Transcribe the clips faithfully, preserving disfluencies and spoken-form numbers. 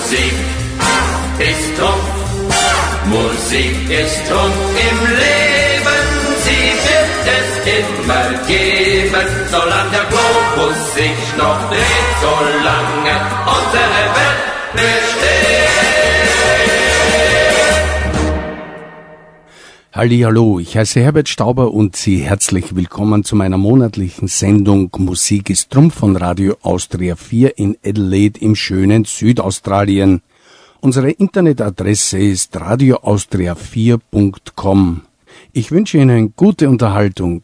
Musik ist Trumpf, Musik ist Trumpf im Leben. Sie wird es immer geben, solange der Globus sich noch dreht, solange unsere Welt besteht. Hallihallo, ich heiße Herbert Stauber und Sie herzlich willkommen zu meiner monatlichen Sendung Musik ist Trumpf von Radio Austria vier in Adelaide im schönen Südaustralien. Unsere Internetadresse ist radio austria vier punkt com. Ich wünsche Ihnen gute Unterhaltung.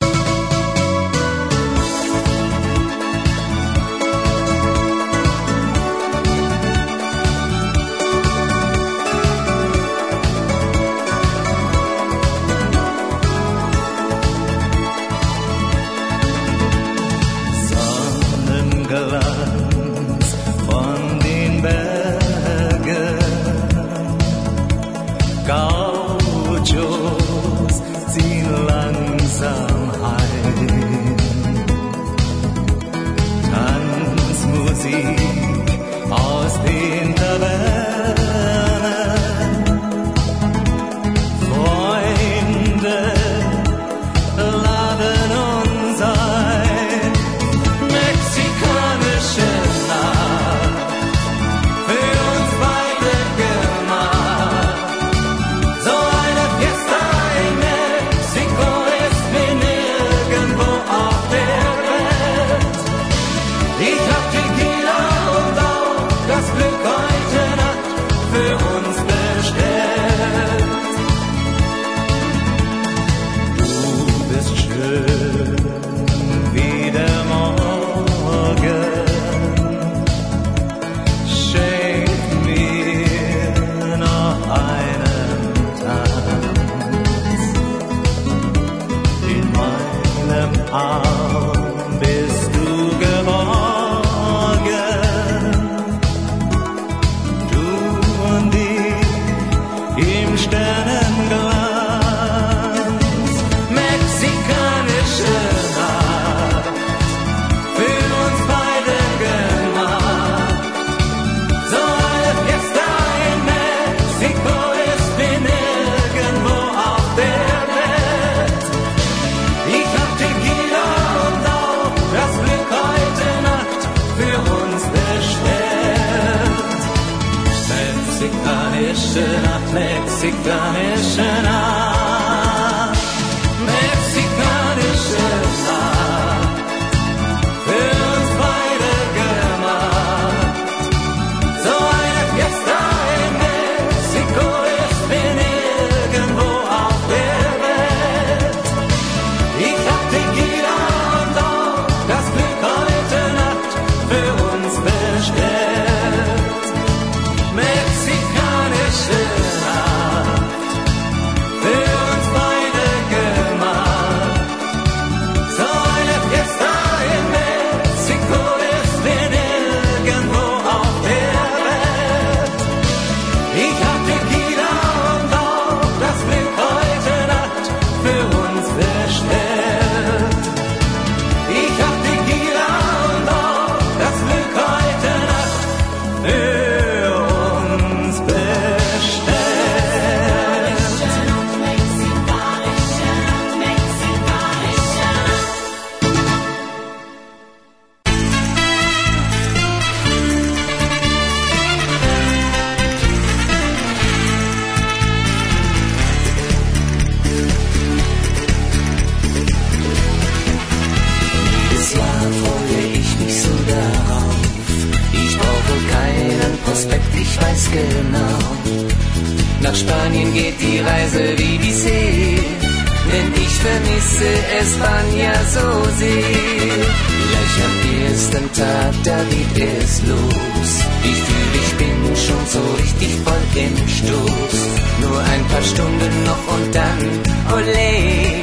Nach Spanien geht die Reise wie die See, denn ich vermisse España so sehr. Gleich am ersten Tag, da geht es los. Ich fühle, ich bin schon so richtig voll im Stoß. Nur ein paar Stunden noch und dann, ole,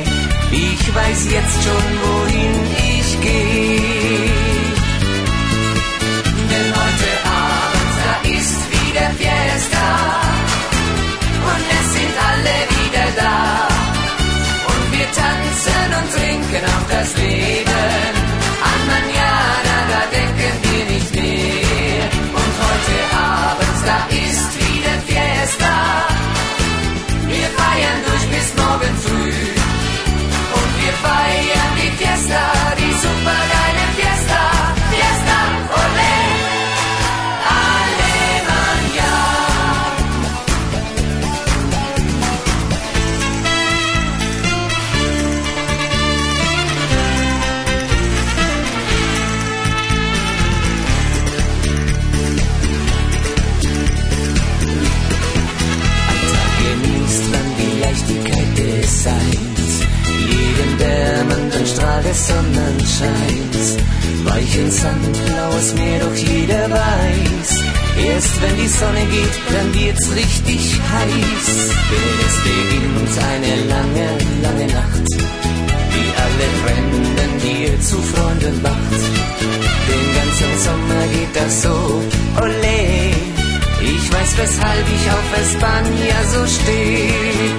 ich weiß jetzt schon, wohin ich gehe. Denn heute Abend, da ist wieder Fiesta. Und es sind alle wieder da. Und wir tanzen und trinken auf das Leben. An Mañana, da denken wir nicht mehr. Und heute Abend Weichen Sand, blaues Meer, doch jeder weiß, erst wenn die Sonne geht, dann wird's richtig heiß. Denn es beginnt eine lange, lange Nacht, die alle Fremden dir zu Freunden macht. Den ganzen Sommer geht das so, ole. Ich weiß, weshalb ich auf España so stehe.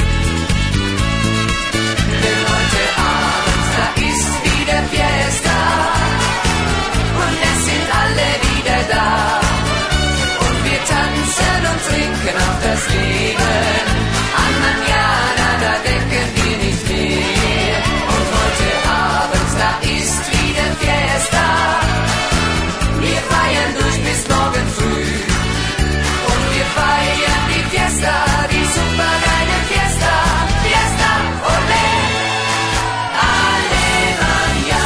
Denn heute Abend, da ist wieder Fiesta. Und es sind alle wieder da. Und wir tanzen und trinken auf das Leben. An Mañana, da denken wir nicht mehr. Und heute Abend, da ist wieder Fiesta. Wir feiern durch bis morgen früh. Und wir feiern die Fiesta, die super geile Fiesta. Fiesta, ole, Alemania.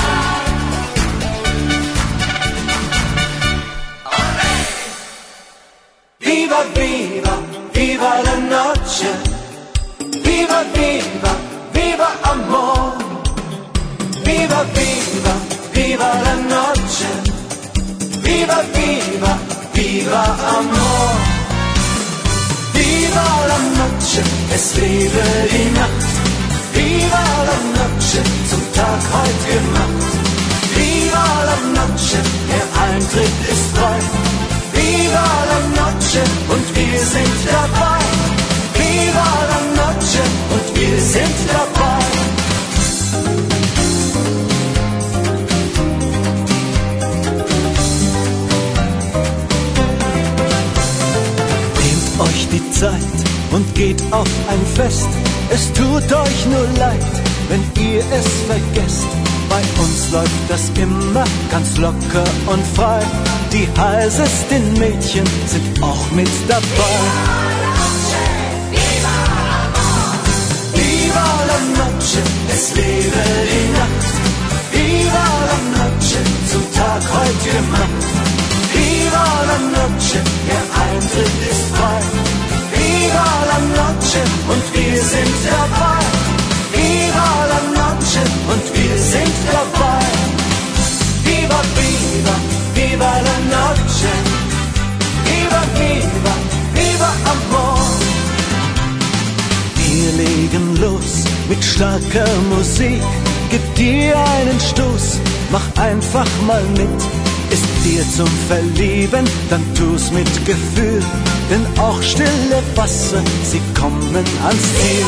Ole. Viva, viva, viva la noche. Viva, viva, viva amor. Viva, viva, viva la noche. Viva, viva, viva amor. Viva la noche, es lebe die Nacht. Viva la noche, zum Tag heut gemacht. Viva la noche, der Eintritt ist frei. Viva la noche, und wir sind dabei. Viva la noche, und wir sind dabei. Euch die Zeit und geht auf ein Fest. Es tut euch nur leid, wenn ihr es vergesst. Bei uns läuft das immer ganz locker und frei. Die heißesten Mädchen sind auch mit dabei. Viva la noche, es lebe die Nacht. Viva la noche, zum Tag heut gemacht. Viva la noche, der Eintritt ist frei. Viva la noche, und wir sind dabei. Viva la noche, und wir sind dabei. Viva, viva, viva la noche. Viva, viva, viva amor. Wir legen los mit starker Musik. Gib dir einen Stoß, mach einfach mal mit. Ist dir zum Verlieben, dann tu's mit Gefühl. Denn auch stille Wasser, sie kommen ans Ziel.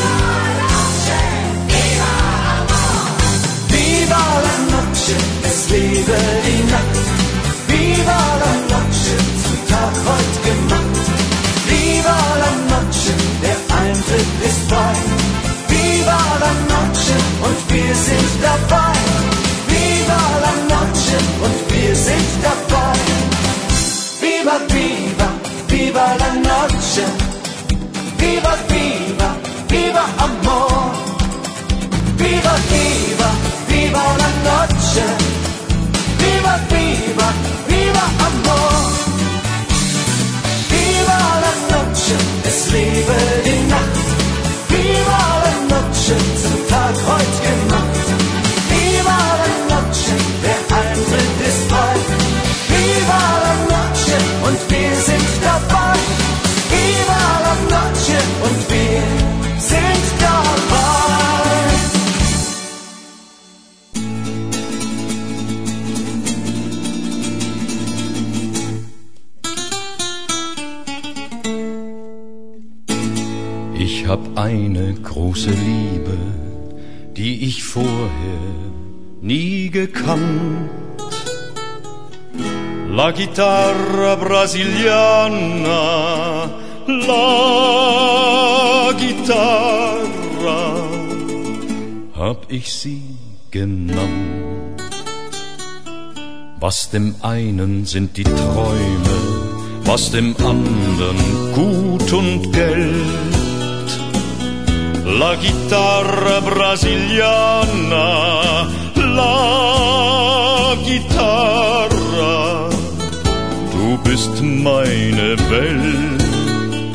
Viva la noche, es lebe die Nacht. Viva la noche, zum Tag heut gemacht. Viva la noche, der Eintritt ist frei. Viva la noche, und wir sind dabei. Viva la noche, und wir sind dabei. Viva, viva, viva la noche. Viva, viva, viva amor. Viva, viva, viva la noche. Viva, viva, viva amor. Viva la noche, es lebe die Nacht. Viva la noche, zum Tag heut gemacht. Viva la noche, der Eintritt ist frei. Viva la noche, und wir sind dabei. Viva la noche, und wir sind dabei. Ich hab eine große Liebe, die ich vorher nie gekannt. La chitarra brasiliana, la Gitarra, hab ich sie genannt. Was dem einen sind die Träume, was dem anderen Gut und Geld. La chitarra brasiliana, la Gitarra, du bist meine Welt.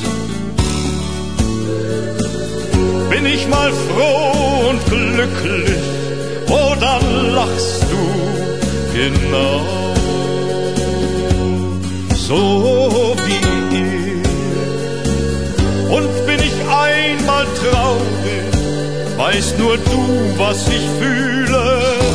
Bin ich mal froh und glücklich, oh dann lachst du, genau so wie ihr. Und bin ich einmal traurig, weißt nur du, was ich fühle.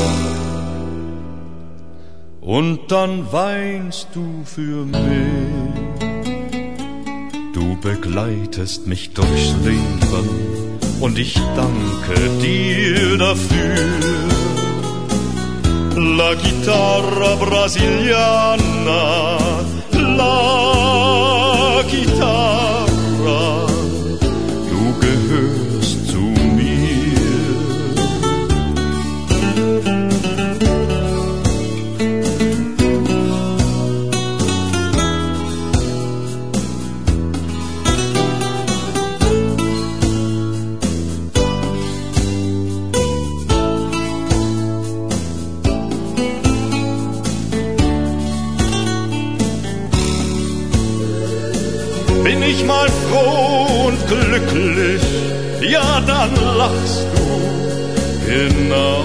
Und dann weinst du für mich. Du begleitest mich durchs Leben und ich danke dir dafür. La chitarra brasiliana, la chitarra, du gehörst zu mir. Bin ich mal froh und glücklich, ja dann lachst du genau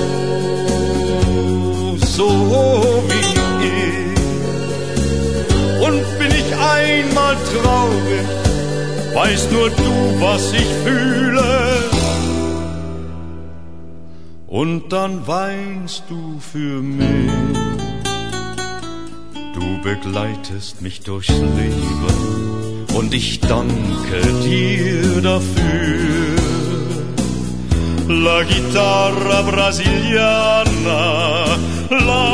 so wie ich. Und bin ich einmal traurig, weißt nur du, was ich fühle. Und dann weinst du für mich. Du begleitest mich durchs Leben und ich danke dir dafür. La chitarra brasiliana, la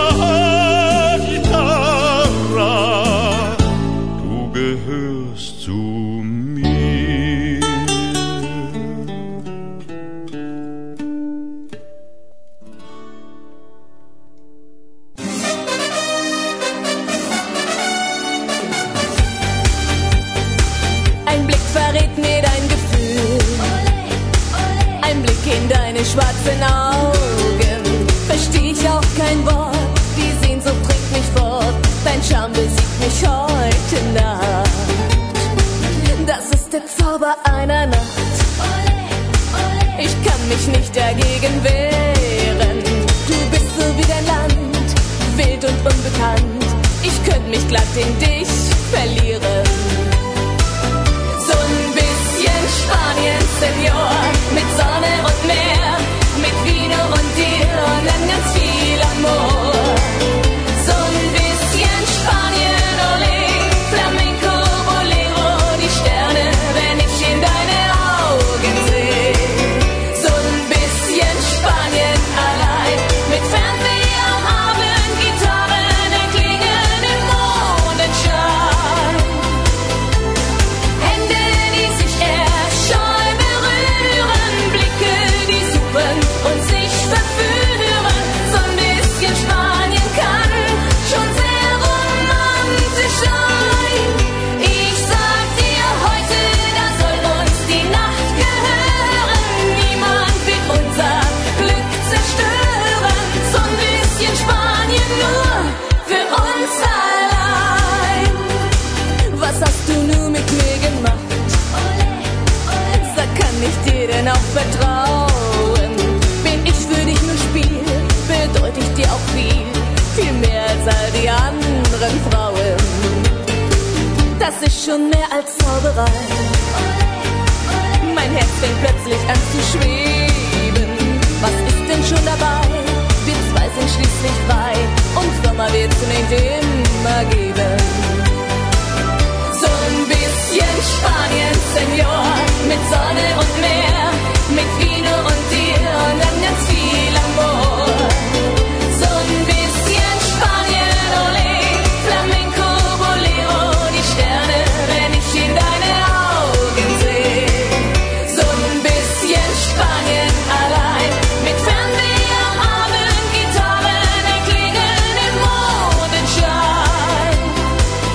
chitarra, du gehörst zu mir. In deine schwarzen Augen versteh ich auch kein Wort. Die Sehnsucht trägt mich fort. Dein Charme besiegt mich heute Nacht. Das ist der Zauber einer Nacht. Ich kann mich nicht dagegen wehren. Du bist so wie dein Land, wild und unbekannt. Ich könnte mich glatt in dich verlieren. So ein bisschen Spanien, Senor, mit Sonne und Meer, mit Vino und dir und dann ganz viel Amor. So ein bisschen Spanien, ole, Flamenco, Bolero, die Sterne, wenn ich in deine Augen seh. So ein bisschen Spanien allein, mit Fernweh am Abend, Gitarren erklingen im Mondenschein. Hände, die sich erscheu berühren, Blicke, die suchen und sich verführen. So ein bisschen Spanien kann schon sehr romantisch sein. Ich sag dir heute, da soll uns die Nacht gehören. Niemand wird unser Glück zerstören. So ein bisschen Spanien nur für uns allein. Was hast du nur mit mir gemacht? Sag, kann ich dir denn auch vertrauen? Bin ich für dich nur Spiel? Bedeute ich dir auch viel? Viel mehr als all die anderen Frauen. Das ist schon mehr als Zauberei. Mein Herz fängt plötzlich an zu schweben. Was ist denn schon dabei? Wir zwei sind schließlich frei und Sommer wird's nicht immer geben. So ein bisschen Spanien, Senor, mit Sonne und Meer, mit Vino und dir und dann ganz viel Amor. So ein bisschen Spanien, ole, Flamenco, Bolero, die Sterne, wenn ich in deine Augen seh. So ein bisschen Spanien allein, mit Fernweh am Abend, Gitarren erklingen im Mondenschein.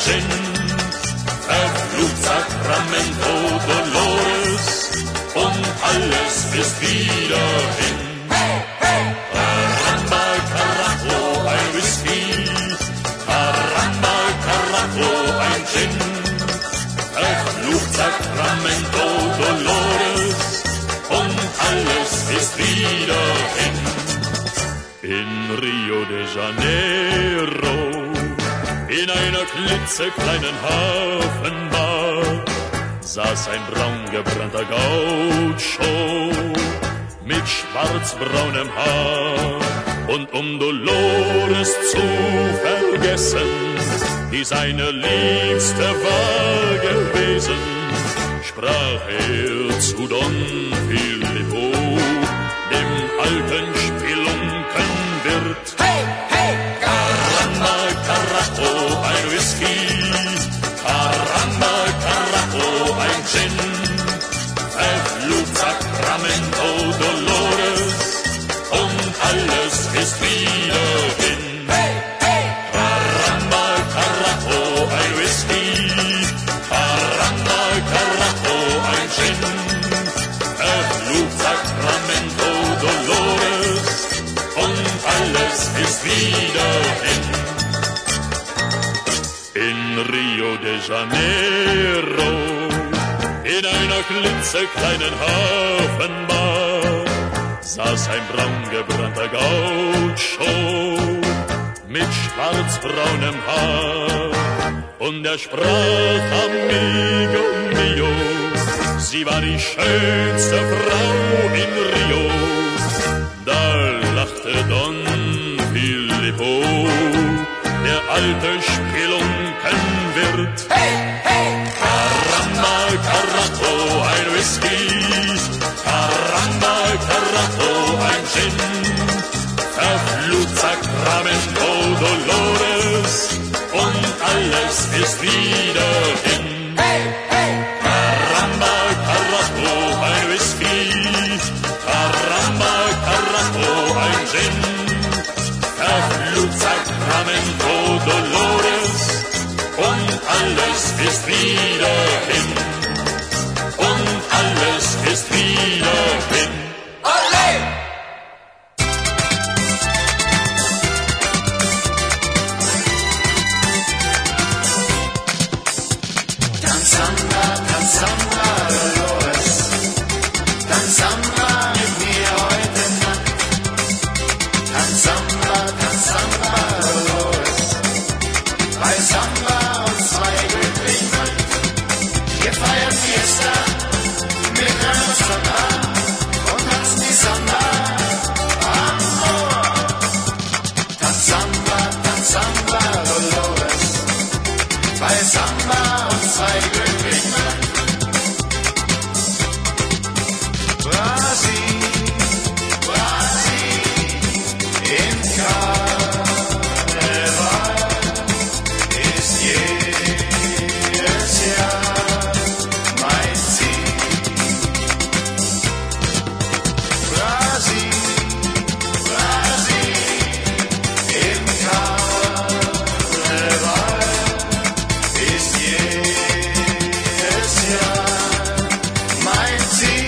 Gin. Verflucht Sacramento Dolores und alles ist wieder hin. Caramba, Carajo, ein Whisky, Caramba, Carajo, ein Gin. Verflucht Sacramento Dolores und alles ist wieder hin. In Rio de Janeiro, in einer klitzekleinen Hafenbar, saß ein braun gebrannter Gaucho mit schwarzbraunem Haar. Und um Dolores zu vergessen, die seine Liebste war gewesen, sprach er zu Don Filippo, dem alten Spelunkenwirt. Hey, hey, Caramba, Carajo, ein Whisky, Caramba, Carajo, ein Gin. Verflucht Sacramento Dolores und alles ist wieder hin. hey, hey, Caramba, Carajo, ein Whisky, Caramba, Carajo, ein Gin. Verflucht Sacramento Dolores und alles ist wieder hin. In Rio de Janeiro, in einer klitzekleinen Hafenbar, saß ein braun gebrannter Gaucho mit schwarzbraunem Haar. Und er sprach, amigo mio, sie war die schönste Frau in Rio. Da lachte Don Filippo, der alte Spelunkenwirt. hey, hey, Caramba, Carajo, ein Whisky, Caramba, Carajo, ein Gin. Verflucht Sacramento Dolores und alles ist wieder hin. hey, hey, Caramba, Carajo, ein Whisky, Caramba, Carajo, ein Gin. Verflucht Sacramento Dolores und alles ist wieder hin. Und alles ist wieder hin. ole! Tanzamba, Tanzamba, Dolores. Tanzamba mit mir heute Nacht. Tanzamba, Tanzamba, Dolores. Bei Samba und zwei glücklichen Mann. Wir feiern Fiesta mit einer Samba und tanzen die Samba. Amor. Tanzamba, Tanzamba, Dolores. Bei Samba und zwei glücklichen Mann. Brasil, Brasil, im Karneval ist jedes Jahr mein Ziel. Brasil, Brasil, im Karneval ist jedes Jahr mein Ziel.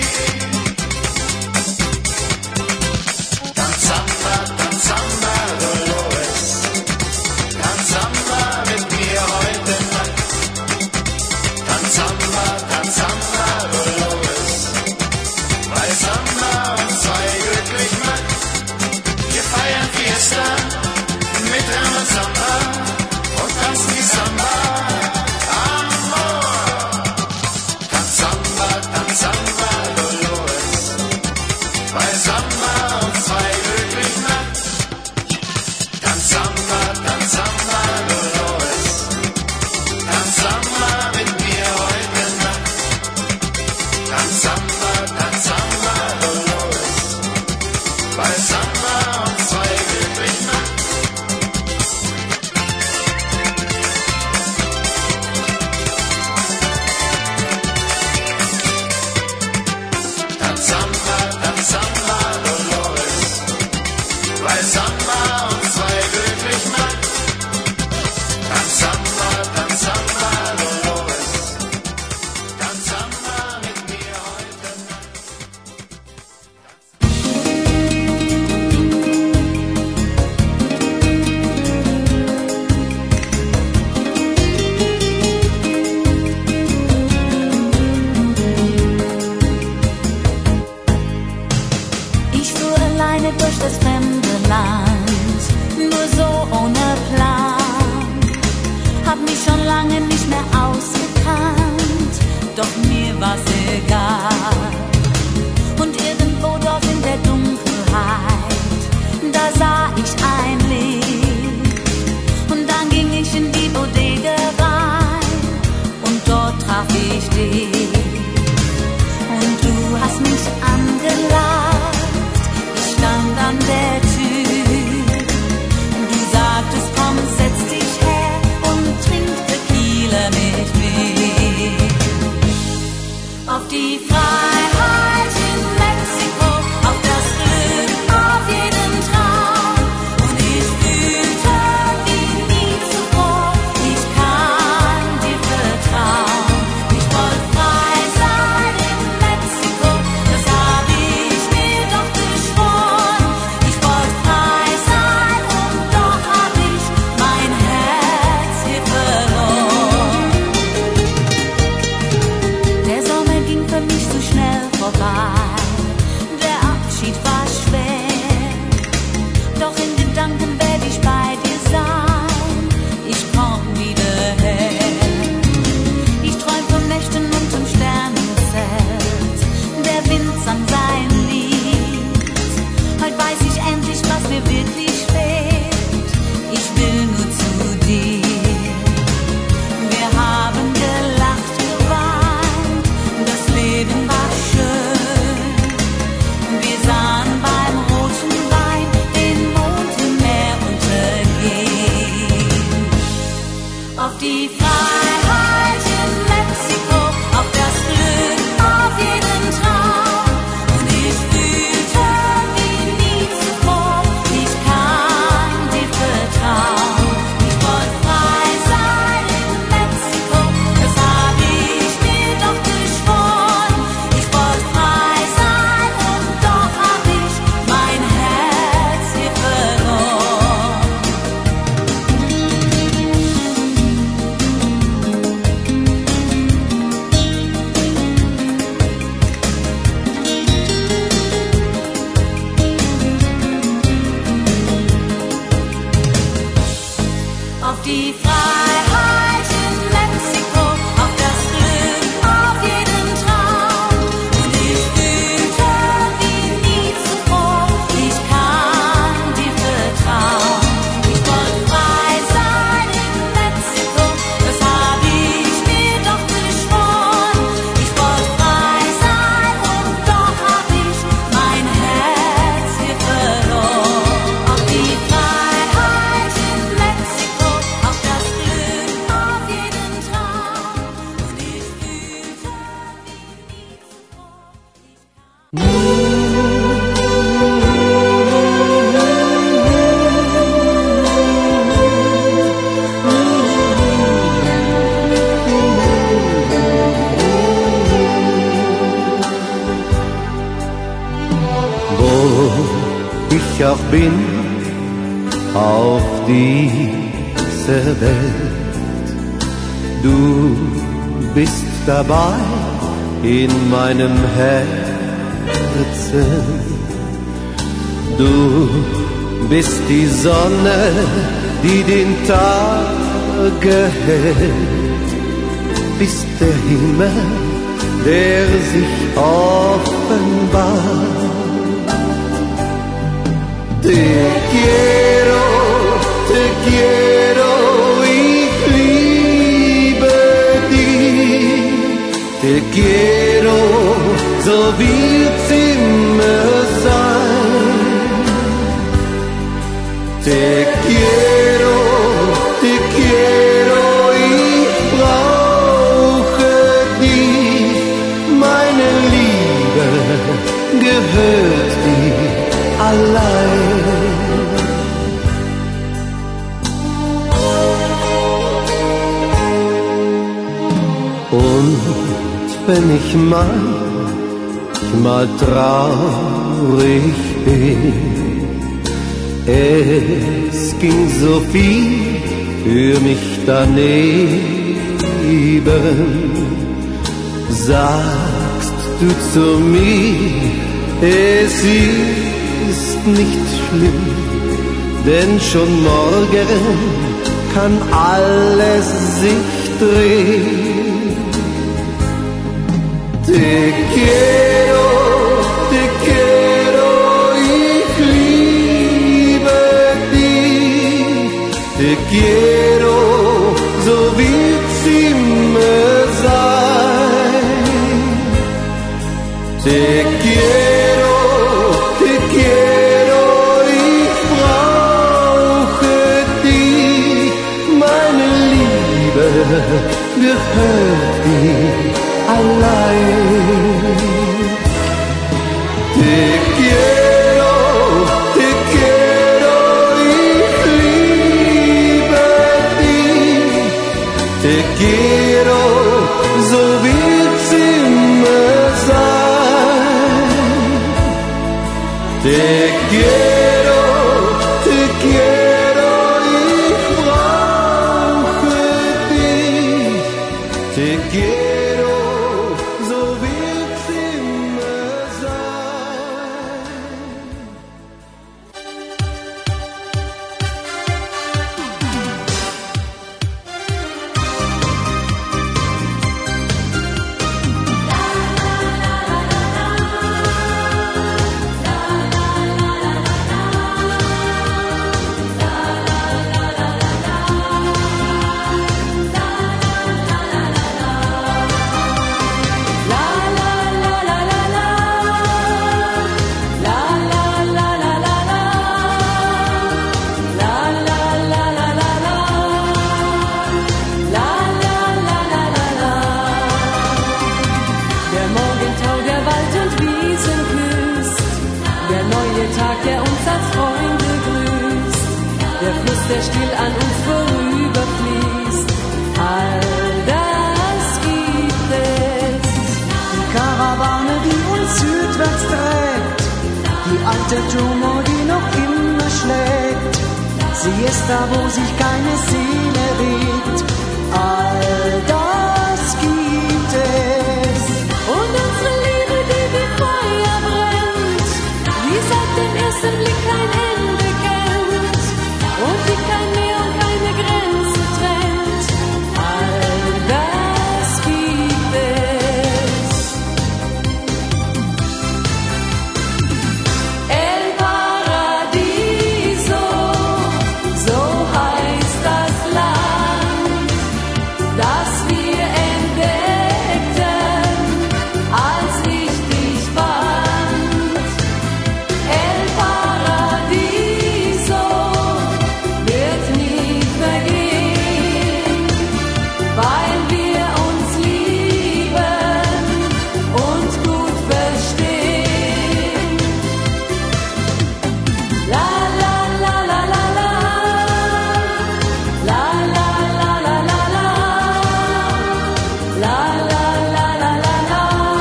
Tanzamba, Tanzamba, Dolores. Tanzamba mit mir heute Nacht. Tanzamba, Tanzamba, Dolores. Bei Samba und zwei glücklichen Mann. Wir feiern Fiesta mit einer Samba und tanzen die Samba. Amor. Tanzamba, Tanzamba, Dolores. Bei Samba und zwei glücklichen Mann. Tanzamba, Tanzamba, Dolores. Tanzamba mit mir heute Nacht. Tanzamba, Tanzamba, Dolores. Bei Samba und zwei glücklichen Mann. Tanzamba, Tanzamba, Dolores. Ich fuhr alleine durch das fremde Land, nur so ohne Plan. Hab mich schon lange nicht mehr ausgekannt, doch mir war's egal. Und irgendwo dort in der Dunkelheit, da sah ich ein Licht. Und dann ging ich in die Bodega rein und dort traf ich dich. Und du hast mich angelacht, ich stand an der Tür. Du sagtest, komm, setz dich her und trink Tequila mit mir. Auf die Freiheit in Mexiko, auf das Glück, auf jeden Traum. Und ich fühlte wie nie zuvor, ich kann dir vertrauen. Ich wollte frei sein in Mexiko, das hab ich mir doch geschworen. Ich wollte frei sein und doch hab ich mein Herz hier verloren. Der Sommer ging für mich so schnell vorbei, der Abschied war schwer. Doch in Gedanken werd ich bei dir sein, ich komm wieder her. Ich träum von Nächten unterm Sternenzelt, der Wind sang sein Lied. Heute weiß ich endlich, was mir wirklich fehlt, ich will nur zu dir. Wir haben gelacht, geweint, das Leben war schön. Wir sahen beim roten Wein den Mond im Meer untergehen. Auf die Freiheit in Mexiko, auf das Glück, auf jeden Traum. Und ich fühlte wie nie zuvor, ich kann dir vertrauen. Ich wollte frei sein in Mexiko, das hab ich mir doch geschworen. Ich wollte frei sein und doch hab ich mein Herz hier verloren. Auf die Freiheit in Mexiko, auf das Glück, auf jeden Traum. Und ich fühlte wie nie zuvor, ich kann dir vertrauen. Ich wollte frei sein in Mexiko, das hab ich mir doch geschworen. Ich wollte frei sein und doch hab ich mein Herz hier verloren. Auf die Freiheit in Mexiko, auf das Glück, auf jeden Traum. Und ich fühlte wie nie zuvor, ich kann Wo ich auch bin, auf dieser Welt, du bist dabei in meinem Herzen. Du bist die Sonne, die den Tag erhellt, bist der Himmel, der sich offenbart. Te quiero, te quiero, ich liebe dich. Te quiero, so wird's immer sein. Te quiero, te quiero, ich brauche dich. Meine Liebe gehört dir allein. Und wenn ich manchmal traurig bin, es ging so viel für mich daneben, sagst du zu mir, es ist nicht schlimm, denn schon morgen kann alles sich drehen. Te quiero, te quiero, ich liebe dich. Te quiero, so wird's immer sein. Te quiero, te quiero, ich brauche dich. Meine Liebe gehört dir allein. Te quiero, te quiero, ich liebe dich. Te quiero, so wird's immer sein. Te quiero, te quiero, ich brauche dich. Te quiero, so wird's immer sein. Der Morgentau, der Wald und Wiesen küsst, der neue Tag, der uns als Freunde grüßt, der Fluss, der still an uns vorüberfließt, all das gibt es. Die Karawane, die uns südwärts trägt, die alte Jumo, die noch immer schlägt, sie ist da, wo sich keine Seele regt, all das gibt es. Und unsere Liebe, die wie Feuer brennt, die seit dem ersten Blick kein Ende kennt und die kein Meer und keine Grenze trennt, all das gibt es. El Paradiso, so heißt das Land, das wir entdeckten, als ich dich fand. El Paradiso wird nie vergehen, weil wir uns lieben und gut verstehen. La la la la la la, la la la la la la, la la la la la la,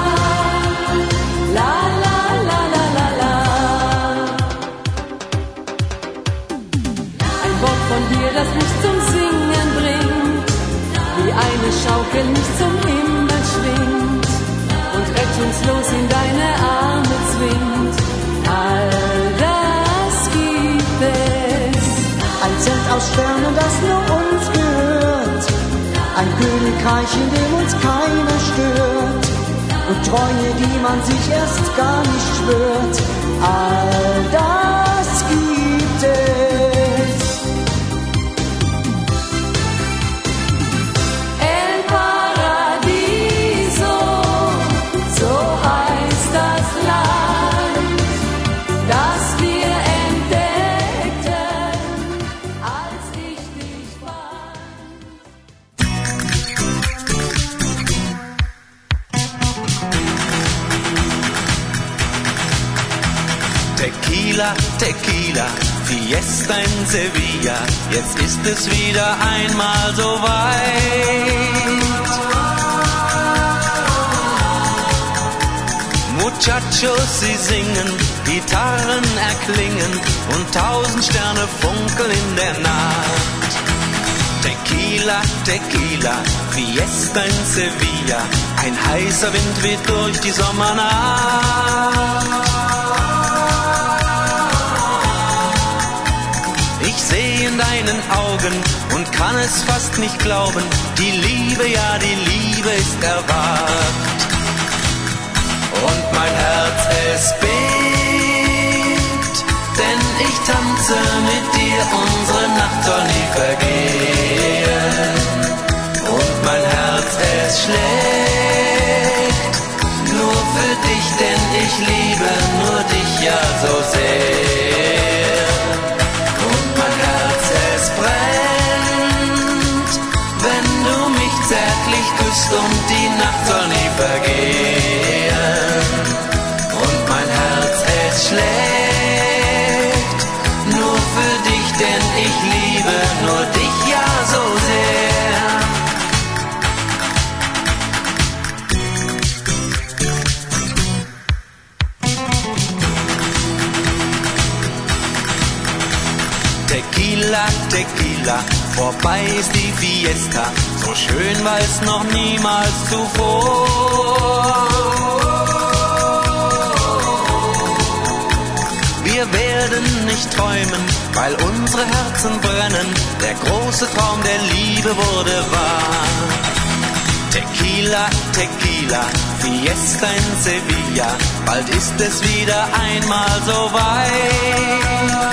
la la la la la la. Ein Wort von dir, das mich zum Singen bringt, wie eine Schaukel mich zum Himmel schwingt und rettungslos in deine Arme zwingt. All das gibt es. Ein Zelt aus Sternen, das nur uns gehört, ein Königreich, in dem uns keiner stört, und Treue, die man sich erst gar nicht schwört, all das gibt es. El Paradiso, so heißt das Land, das wir entdeckten, als ich dich fand. Tequila, Tequila, Fiesta in Sevilla, jetzt ist es wieder einmal so weit. Muchachos, sie singen, Gitarren erklingen und tausend Sterne funkeln in der Nacht. Tequila, Tequila, Fiesta in Sevilla, ein heißer Wind weht durch die Sommernacht. deinen Augen und kann es fast nicht glauben. Die Liebe, ja, die Liebe ist erwacht. Und mein Herz, es bebt, denn ich tanze mit dir, unsere Nacht soll nie vergehen. Und mein Herz, es schlägt nur für dich, denn ich liebe nur dich ja so sehr. Und mein Herz, es brennt, wenn du mich zärtlich küsst, und die Nacht soll nie vergehen. Und mein Herz, es schlägt nur für dich, denn ich liebe nur dich ja so sehr. Tequila, Tequila, vorbei ist die Fiesta, so schön war es noch niemals zuvor. Wir werden nicht träumen, weil unsere Herzen brennen, der große Traum der Liebe wurde wahr. Tequila, Tequila, Fiesta in Sevilla, bald ist es wieder einmal so weit.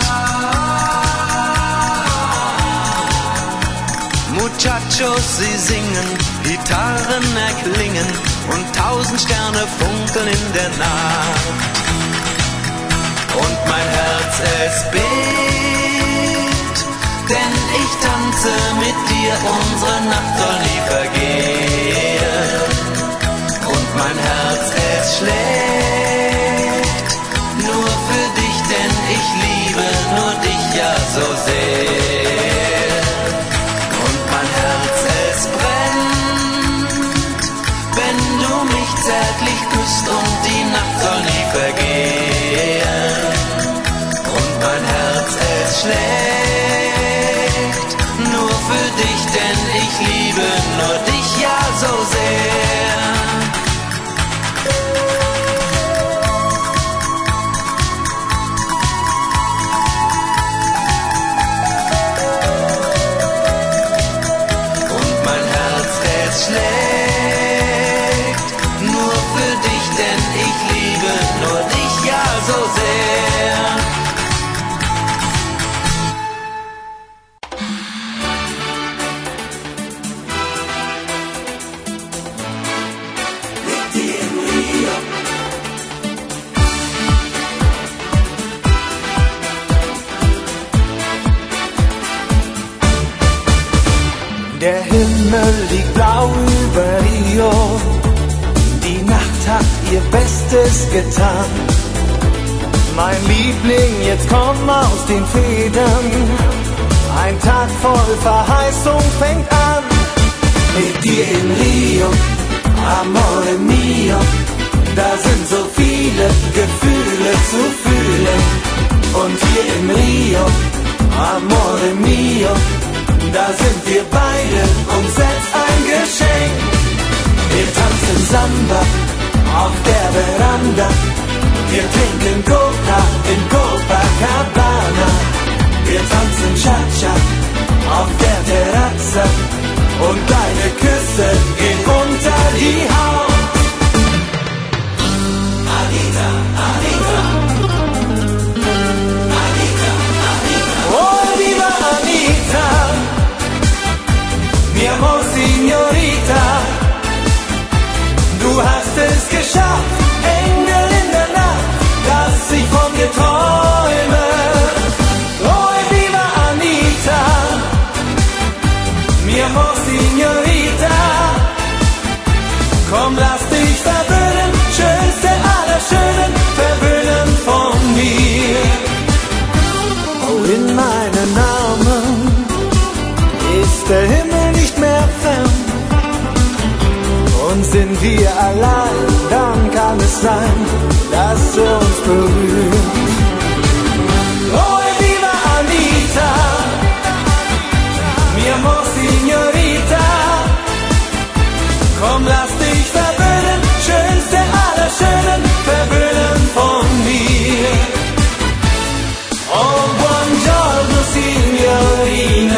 Muchachos, sie singen, Gitarren erklingen und tausend Sterne funkeln in der Nacht. Und mein Herz, es bebt, denn ich tanze mit dir, unsere Nacht soll nie vergehen. Und mein Herz, es schlägt nur für dich, denn ich liebe nur dich ja so sehr. Und mein Herz, es brennt, wenn du mich zärtlich küsst, und die Nacht soll nie vergehen. Und mein Herz, es schlägt nur für dich, denn ich liebe nur dich ja so sehr. Und mein Herz, es schlägt nur für dich, denn ich liebe nur dich ja so sehr. Der Himmel liegt blau über Rio, die Nacht hat ihr Bestes getan. Mein Liebling, jetzt komm aus den Federn, ein Tag voll Verheißung fängt an. Mit dir in Rio, amore mio, da sind so viele Gefühle zu fühlen. Und hier in Rio, amore mio, da sind wir beide und selbst ein Geschenk. Wir tanzen Samba auf der Veranda, wir trinken Coca in Copacabana. Wir tanzen Cha-Cha auf der Terrazza und deine Küsse gehen unter die Haut. Anita, Anita, Anita, Anita. Oh, viva Anita, mi amor, Signorita, du hast es geschafft, Engel in der Nacht, dass ich von dir träume. Oh, viva Anita, mi amor, Signorita, komm, lass dich verwöhnen, schönste aller Schönen, verwöhnen von mir. Oh, in meinen Armen ist der Himmel nicht mehr fern. Und sind wir allein, dann kann es sein, dass er uns berührt. Oh, viva Anita, mi amor, Signorita, komm, lass dich verwöhnen, schönste aller Schönen, verwöhnen von mir. Oh, buongiorno, Signorina,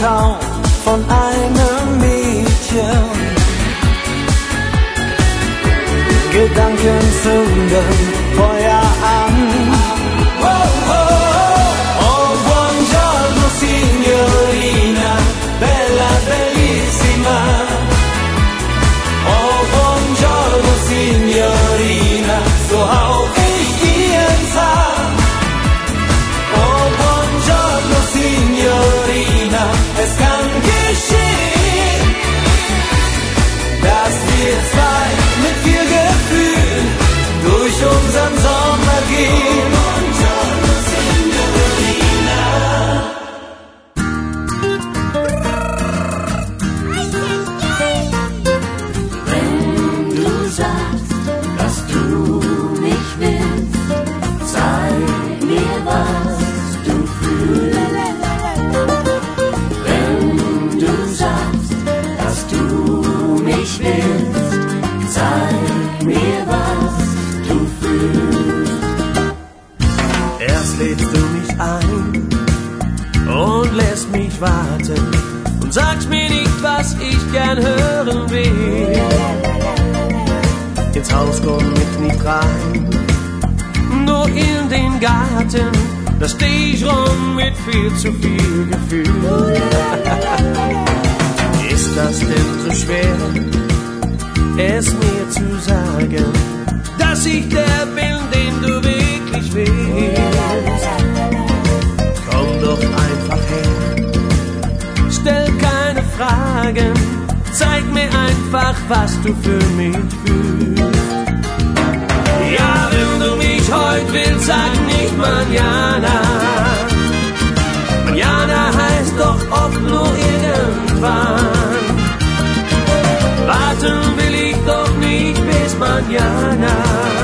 getauft von einem Mädchen. Gedanken zünden Feuer an. Oh, oh, oh, oh, buongiorno signorina, bella bellissima. Oh, buongiorno signorina, so hauch ich dir ins Haar. Oh, buongiorno signorina, es kann geschehen, dass wir zwei mit viel Gefühl durch unseren Sommer gehen. Buongiorno signorina. Wenn du sagst, dass du mich willst, zeig mir, was du fühlst. Wenn du sagst, dass du mich willst, zeig mir, was du fühlst. Erst lädst du mich ein und lässt mich warten und sagst mir nicht, was ich gern hören will. Ins Haus komm ich nicht rein, nur in den Garten, da steh ich rum mit viel zu viel Gefühl. Ist das denn so schwer, es mir zu sagen, dass ich der bin, den du wirklich willst? Komm doch einfach her, stell keine Fragen, zeig mir einfach, was du für mich fühlst. Ja, wenn du mich heute willst, sag nicht Manana. Manana heißt doch oft nur irgendwann. Warten will ich doch nicht bis Manana,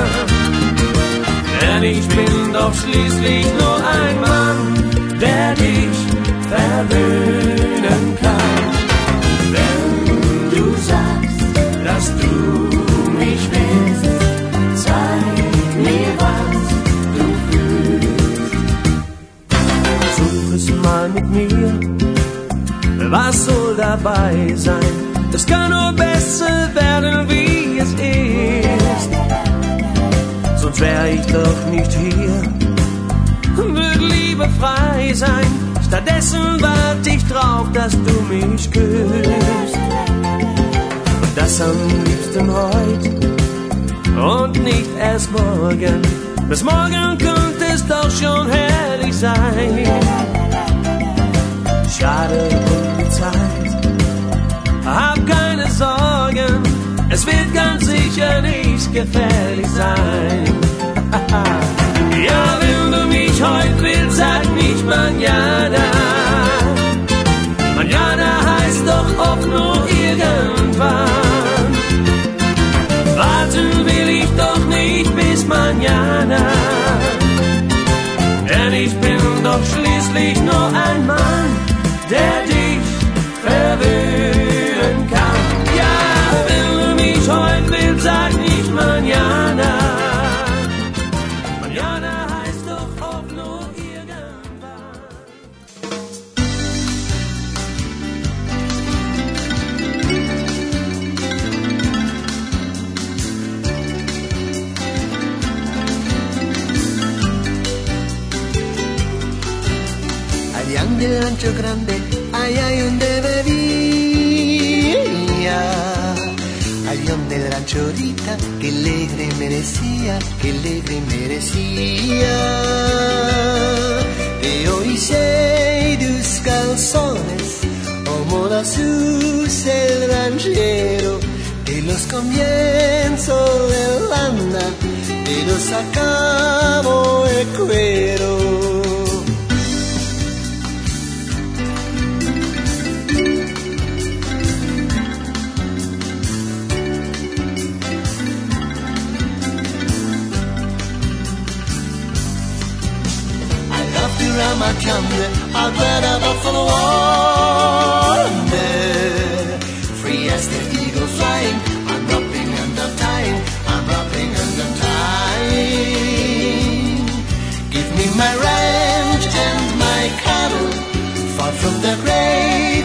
denn ich bin doch schließlich nur ein Mann, der dich verwöhnen kann. Wenn du sagst, Dass du mich willst, zeig mir, was du fühlst. versuch es mal mit mir, was soll dabei sein? Es kann nur besser werden, wie es ist. Sonst wär ich doch nicht hier, würd lieber frei sein. Stattdessen wart ich drauf, dass du mich küsst. Und das am liebsten heute und nicht erst morgen. Bis morgen könnte es doch schon herrlich sein. Schade um die Zeit, hab keine Sorgen, es wird ganz sicher nicht gefährlich sein. Ja, wenn du mich heute willst, sag nicht Manana. Manana heißt doch oft nur irgendwann. Warten will ich doch nicht bis Manana, denn ich bin doch schließlich nur ein Mann, der dich verwöhnen kann. Ja, wenn du mich heute willst, sag nicht Manana. Manana heißt doch oft nur irgendwann. Agli andi lancio grande, ai ai onde via. Agli onde lancio rita, che alegre merecía, que alegre merecía. Que hoy sei dos calzones, o moda sus el ranchero, de los comienzos de lana, de los acabo el cuero. Ramachandra, I'll glad a buffalo wander. Free as the eagle flying, I'm dropping and I'm tying, I'm dropping and I'm tying. Give me my ranch and my cattle, far from the great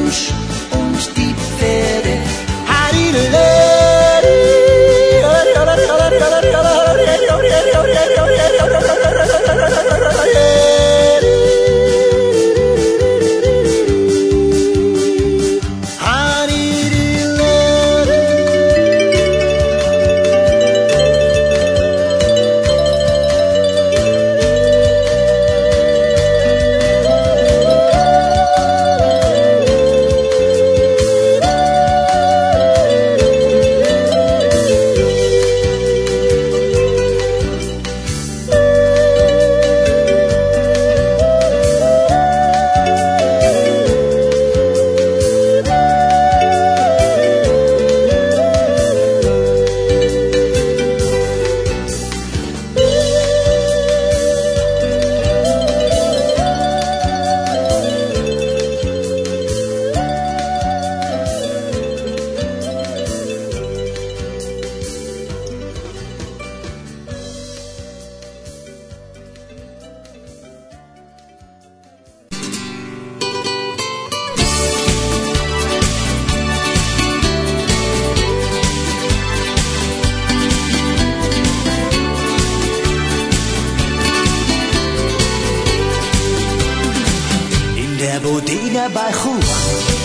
Mensch und die Pferde. Bei Juan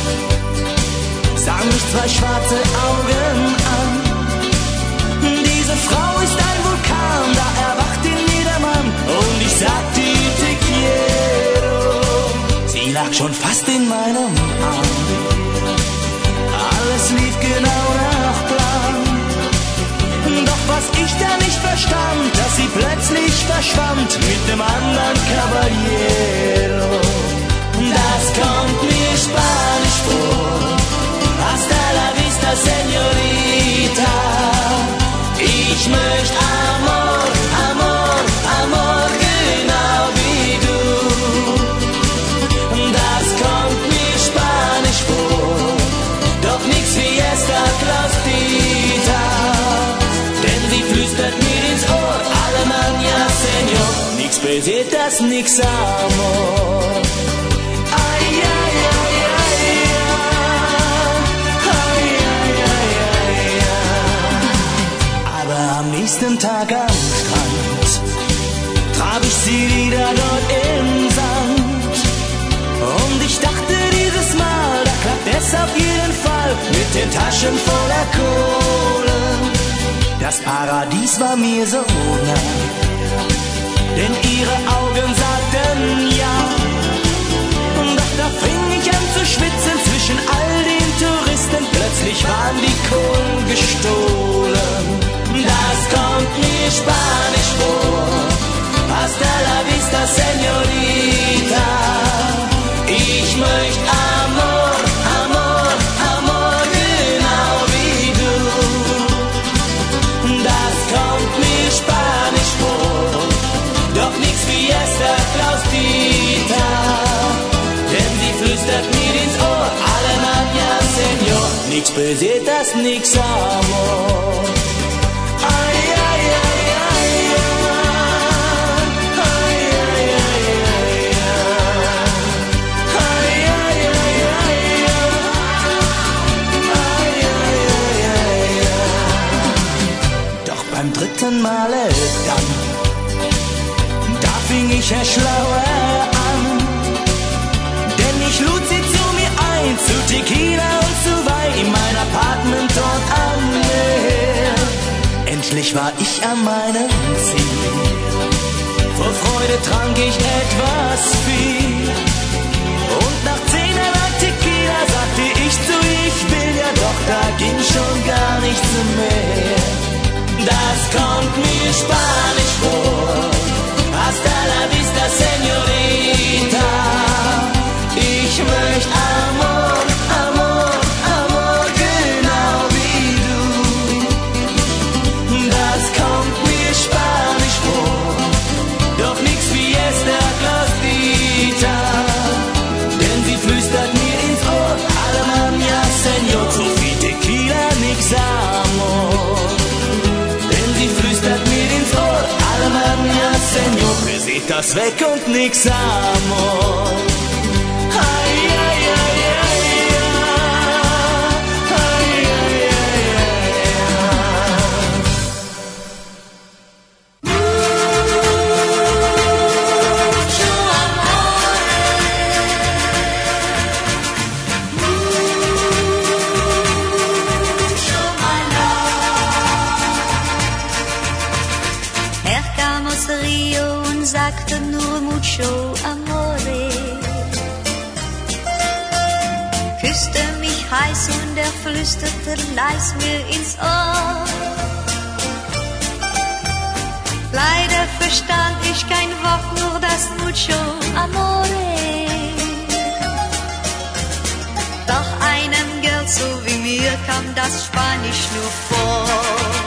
sahen mich zwei schwarze Augen an. Diese Frau ist ein Vulkan, da erwacht in jeder Mann. Und ich sagte, te quiero. Sie lag schon fast in meinem Arm. Alles lief genau nach Plan. Doch was ich da nicht verstand, dass sie plötzlich verschwand mit dem anderen Caballero. Das kommt mir spanisch vor. Hasta la vista, Señorita. Ich möchte Amor, Amor, Amor, genau wie du. Das kommt mir spanisch vor. Doch nix wie Esta Claustita. Denn sie flüstert mir ins Ohr, Alemania, Señor. Nix passiert, das nix Amor. Am nächsten Tag am Strand traf ich sie wieder dort im Sand. Und ich dachte dieses Mal, da klappt es auf jeden Fall mit den Taschen voller Kohle. Das Paradies war mir so nah, denn ihre Augen sagten ja. Doch da fing ich an zu schwitzen zwischen all den Touristen. Plötzlich waren die Kohlen gestohlen. Das kommt mir spanisch vor. Hasta la vista, Señorita. Ich möchte Amor, Amor, Amor, genau wie du. Das kommt mir spanisch vor. Doch nix wie Esta Claustita. Denn sie flüstert mir ins Ohr, Alemania, Señor. Nix passiert, das nix Amor. Beim dritten Male dann, da fing ich Herr Schlauer an. Denn ich lud sie zu mir ein, zu Tequila und zu Wein, in mein Apartment dort am Meer. Endlich war ich an meinem Ziel. Vor Freude trank ich etwas viel. Und nach zehnerlei Tequila sagte ich zu ihr, ich will ja, doch da ging schon gar nichts mehr. Das kommt mir spanisch vor. Hasta la vista, Señorita. Ich möchte Amor, Amor, Amor, genau wie du. Das kommt mir spanisch vor. Doch nix wie Esta Claustita. Denn sie flüstert mir ins Ohr, Alemania, Señor. Zu viel Tequila, nix Amor. Flüstert mir ins Ohr, Alemania, Señor. Seht das weg und nix Amor. Ai, ai, ai, ai, ai. sagte nur mucho amore. Küsste mich heiß und er flüsterte leis mir ins Ohr. Leider verstand ich kein Wort, nur das mucho amore. Doch einem Girl so wie mir kam das Spanisch nur vor.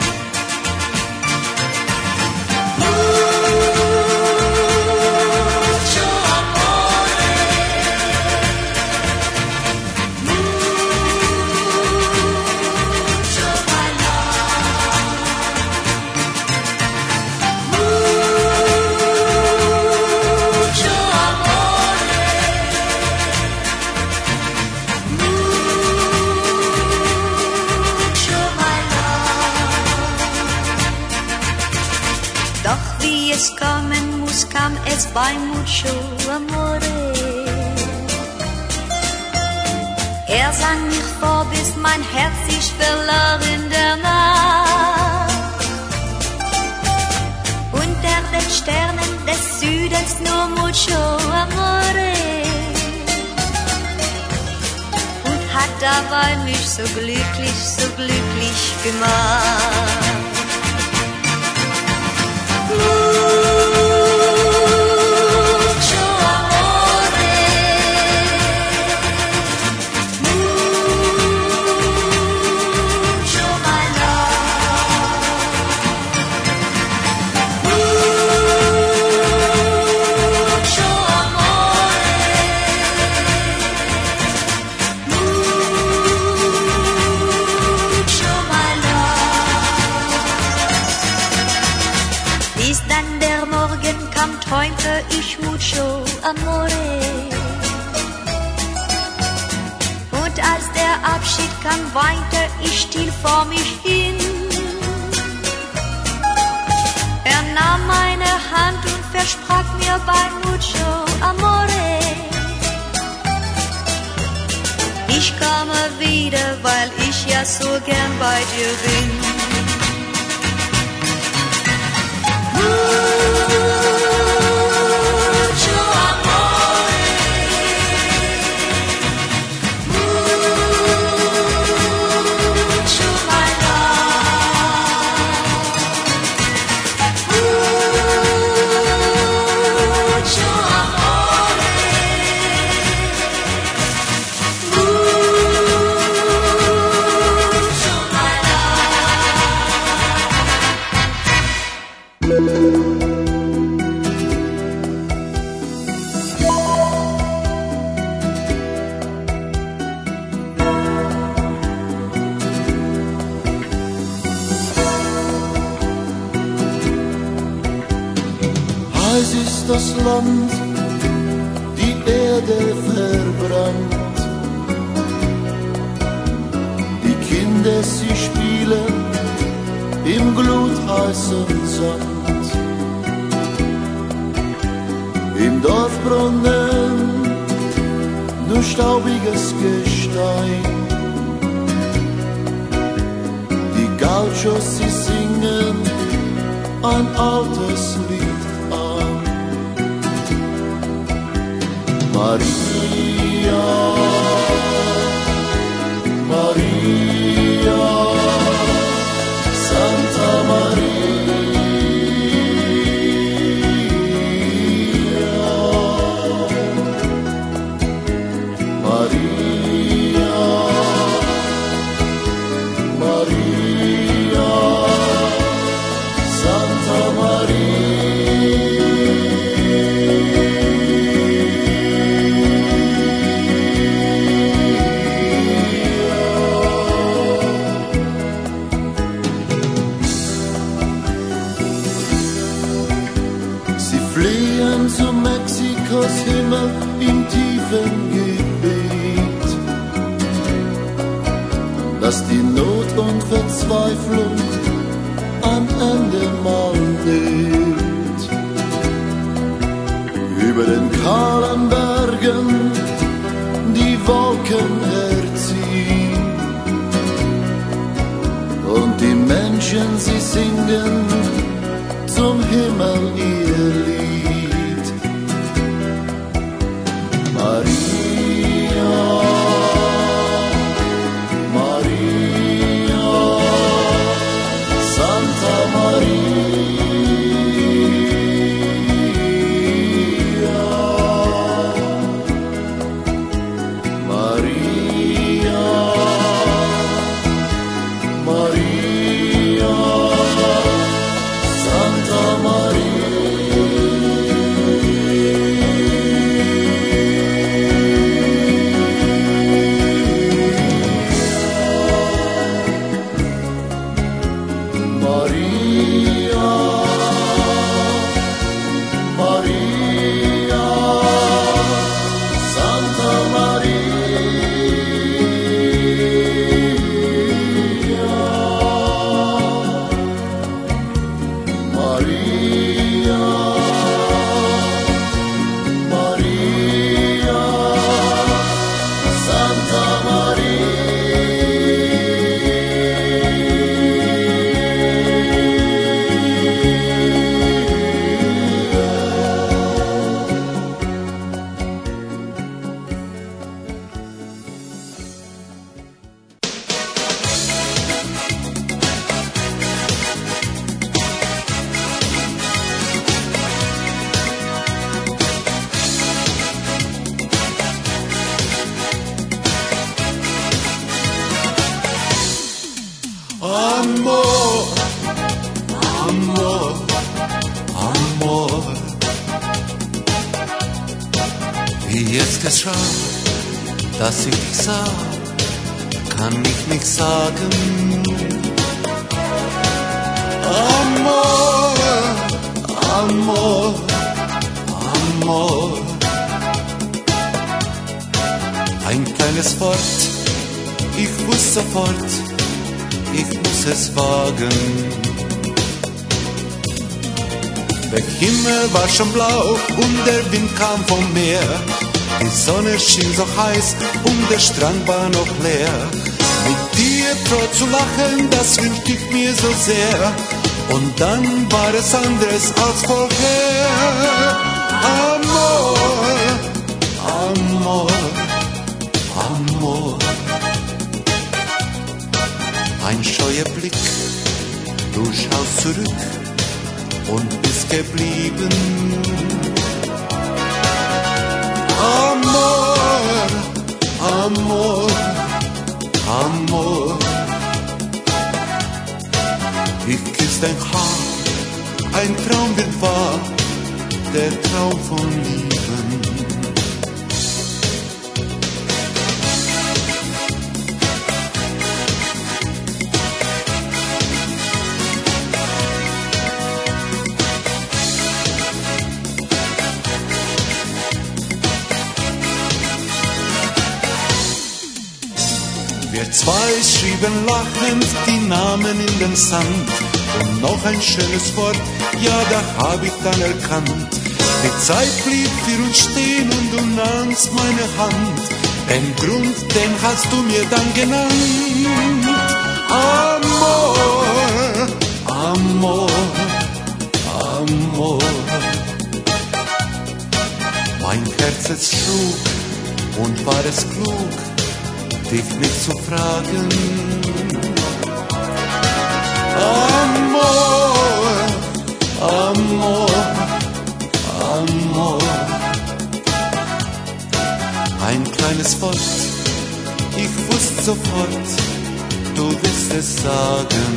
Es kommen muss, kam es bei mucho amore. Er sang mich vor, bis mein Herz sich verlor in der Nacht. Unter den Sternen des Südens nur mucho amore. Und hat dabei mich so glücklich, so glücklich gemacht. Träumte ich mucho amore. Und als der Abschied kam, weinte ich still vor mich hin. Er nahm meine Hand und versprach mir bei mucho amore: Ich komme wieder, weil ich ja so gern bei dir bin. Es ist das Land, die Erde verbrannt. Die Kinder, sie spielen im glutheißen Sand. Im Dorfbrunnen nur staubiges Gestein. Die Gauchos, sie singen ein altes Lied an. Maria, Maria, Santa Maria, Maria, Maria, Santa Maria. Zu Mexikos Himmel im tiefen Gebet, dass die Not und Verzweiflung am Ende mal nimmt. Über den kahlen Bergen die Wolken herziehen und die Menschen, sie singen zum Himmel ihr Lied. wie es geschah, dass ich dich sah, kann ich nicht sagen. Amor, Amor, Amor. Ein kleines Wort, ich wusste sofort, ich muss es wagen. Der Himmel war schon blau und der Wind kam vom Meer. Die Sonne schien so heiß und der Strand war noch leer. Mit dir froh zu lachen, das wünschte ich mir so sehr. Und dann war es anders als vorher. Amor, Amor, Amor. Ein scheuer Blick, du schaust zurück und bist geblieben. Amor, Amor, Amor. Ich küss dein Haar, ein Traum wird wahr, der Traum von Lieben. Wir zwei schrieben lachend die Namen in den Sand. Und noch ein schönes Wort, ja, da hab ich dann erkannt. Die Zeit blieb für uns stehen und du nahmst meine Hand. Den Grund, den hast du mir dann genannt. Amor, Amor, Amor. Mein Herz es schlug und war es klug, dich nicht zu fragen. Amor, Amor, Amor. Ein kleines Wort, ich wusste sofort, du wirst es sagen.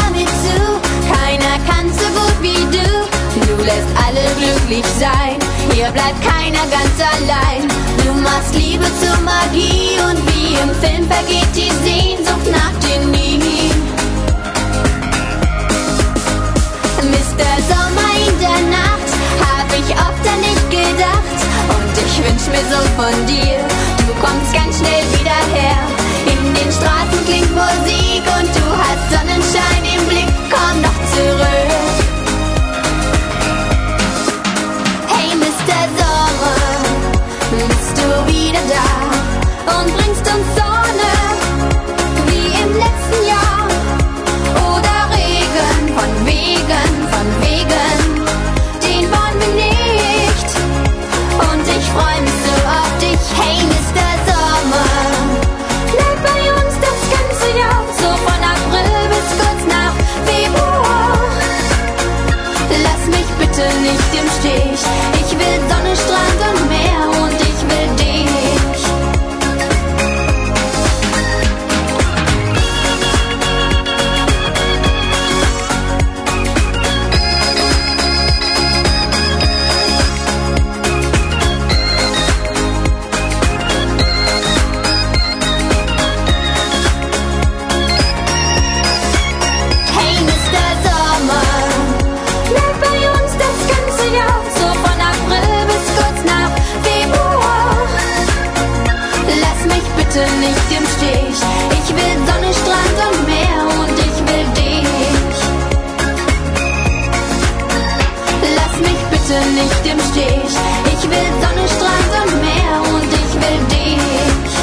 glücklich sein. hier bleibt keiner ganz allein. Du machst Liebe zur Magie und wie im Film vergeht die Sehnsucht nach dir nie. Mister Sommer in der Nacht, hab ich oft an dich gedacht. Und ich wünsch mir so von dir, du kommst ganz schnell wieder her. In den Straßen klingt Musik und du hast Sonnenschein im Blick, komm doch zurück. Hey Mister Sommer, bist du wieder da und bringst uns Sonne, wie im letzten Jahr. Oder Regen, von wegen, von wegen, den wollen wir nicht. Und ich freu mich so auf dich, hey Mister Sommer. Bleib bei uns das ganze Jahr, so von April bis kurz nach Februar. Lass mich bitte nicht im Stich, ich will Sonne, Strand und Meer und ich will dich. Hey Mister Sommer, bleib bei uns das ganze Jahr, so von April bis kurz nach Februar. Lass mich bitte nicht im Stich, ich will Sonne, Strand und Meer und ich will dich. Lass mich bitte nicht im Stich, ich will Sonne, Strand und Meer und ich will dich.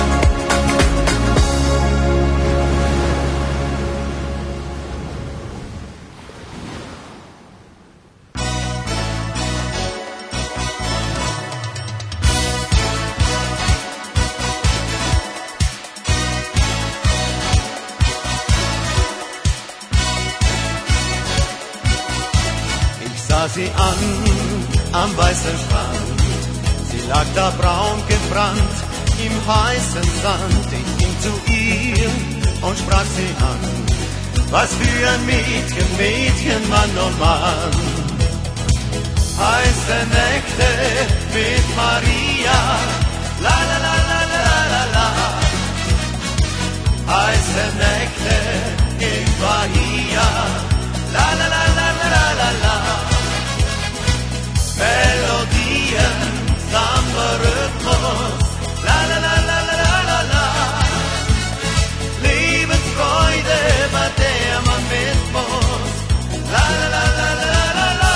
Ich sah sie an, am weißen Strand. Sie lag da braun gebrannt, im heißen Sand. Ich ging zu ihr und sprach sie an. Was für ein Mädchen, Mädchen, Mann und Mann. Heiße Nächte mit Maria, la la la la la la la. Heiße Nächte in Bahia, la la la la la la la. Melodien, Samba, Rhythmus, la la la la la la la. Lebensfreude war der man mit muss, la la la la la la la.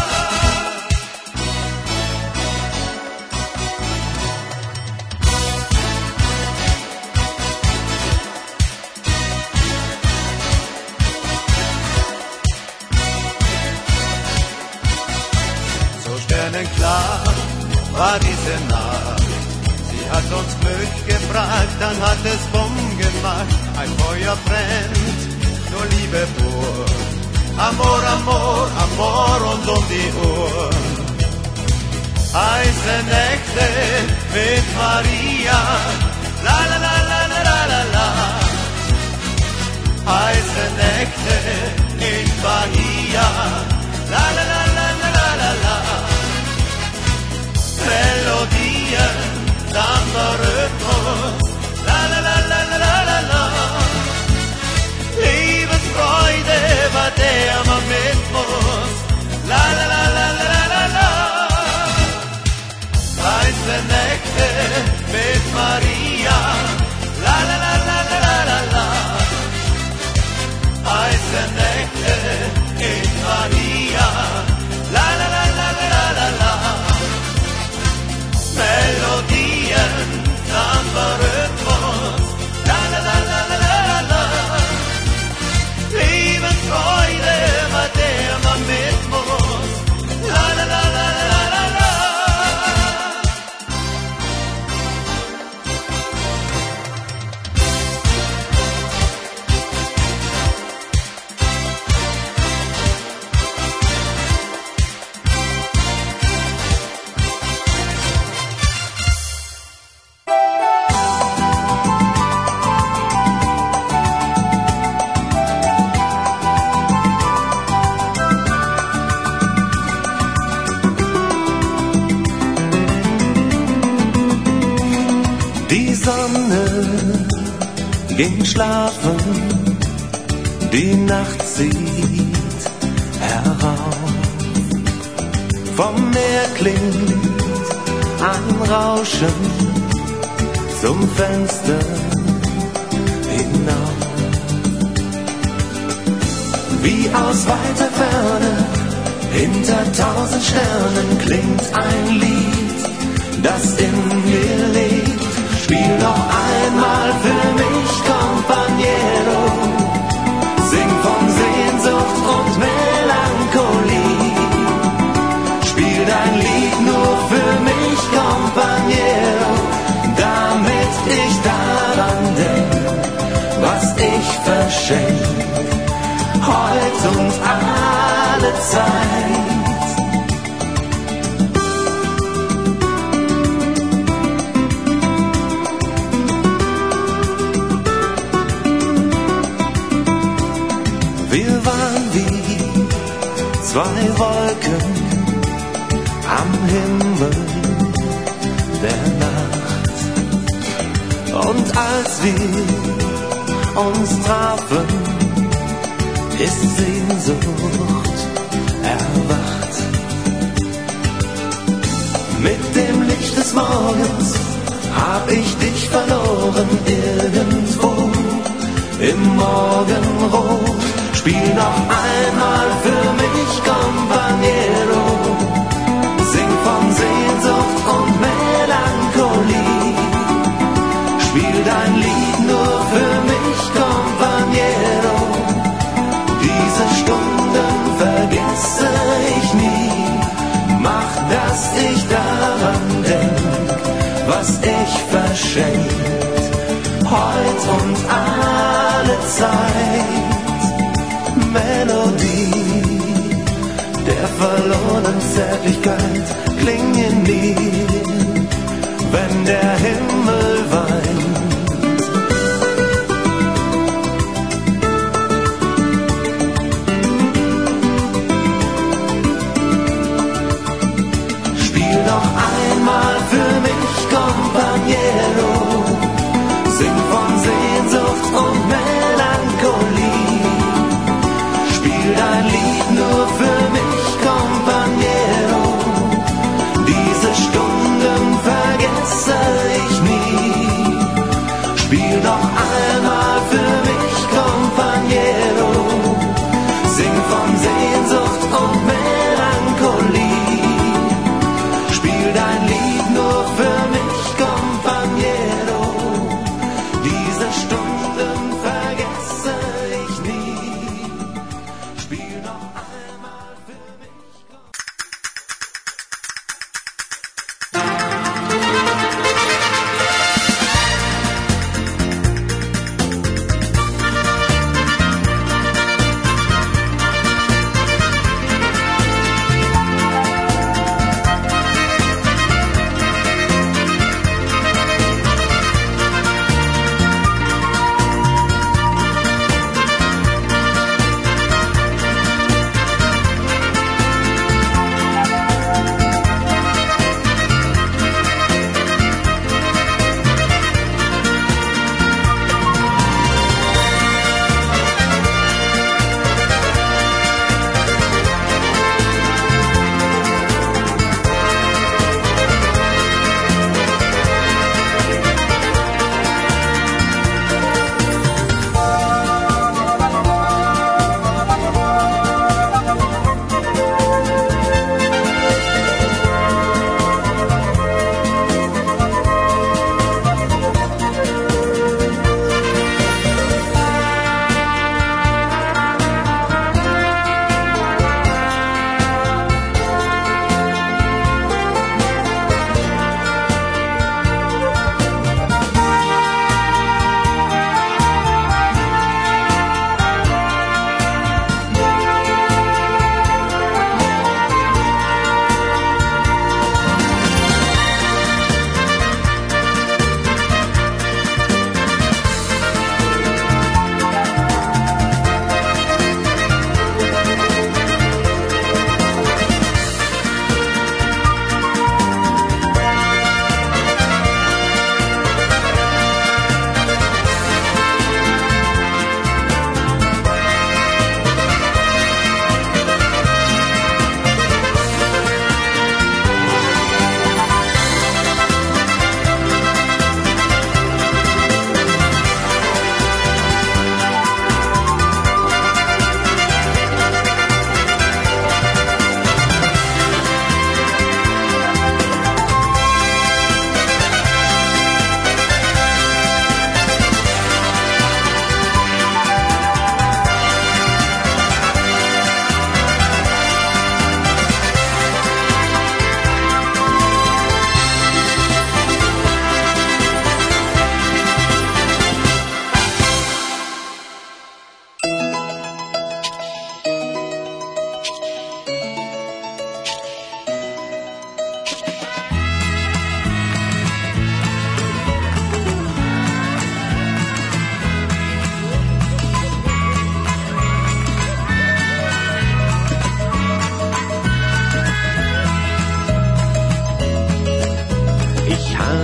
Sternenklar war diese Nacht. Sie hat uns Glück gebracht, dann hat es Bumm gemacht. Ein Feuer brennt, nur Liebe pur. Amor, Amor, Amor rund um die Uhr. Heiße Nächte mit Maria, la la la la la la la. Heiße Nächte in Bahia, la la la la la la la. Melodien, Samba, Rhythmus, la la la la la la la. Lebensfreude war der man mit muss, la la la la la la la. Heiße Nächte mit Maria, la la la la la la la. Heiße Nächte in Bahia, la la la la la la la. Melodien, Samba, Rhythmus, la la la la la la la. Lebensfreude war der man mit muss, la la la la la la la. Die Sonne ging schlafen, die Nacht zieht herauf. Vom Meer klingt ein Rauschen zum Fenster hinauf. Wie aus weiter Ferne, hinter tausend Sternen klingt ein Lied, das in mir lebt. Spiel noch einmal für mich, Compañero. Sing von Sehnsucht und Melancholie. Spiel dein Lied nur für mich, Compañero, damit ich daran denk, was ich verschenk, heut und alle Zeit. Wir waren wie zwei Wolken am Himmel der Nacht. Und als wir uns trafen, ist Sehnsucht erwacht. Mit dem Licht des Morgens hab ich dich verloren irgendwo im Morgenrot. Spiel noch einmal für mich, Compañero. Sing von Sehnsucht und Melancholie. Spiel dein Lied nur für mich, Compañero. Diese Stunden vergesse ich nie. Mach, dass ich daran denk, was ich verschenkt, heut und alle Zeit. Melodie der verlorenen Zärtlichkeit klingen mir, wenn der Himmel weint. Spiel noch einmal für mich, Compañero. Sing von Sehnsucht und Melancholie. Spiel dein Lied nur für mich, Compañero. Die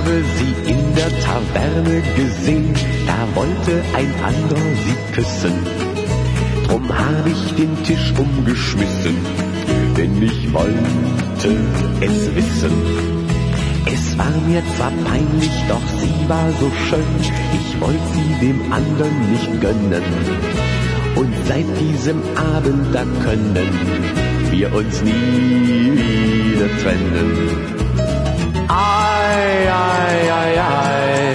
habe sie in der Taverne gesehen, da wollte ein anderer sie küssen. Drum habe ich den Tisch umgeschmissen, denn ich wollte es wissen. Es war mir zwar peinlich, doch sie war so schön, ich wollte sie dem anderen nicht gönnen. Und seit diesem Abend, da können wir uns nie wieder trennen. Ei, ei, ei, ei,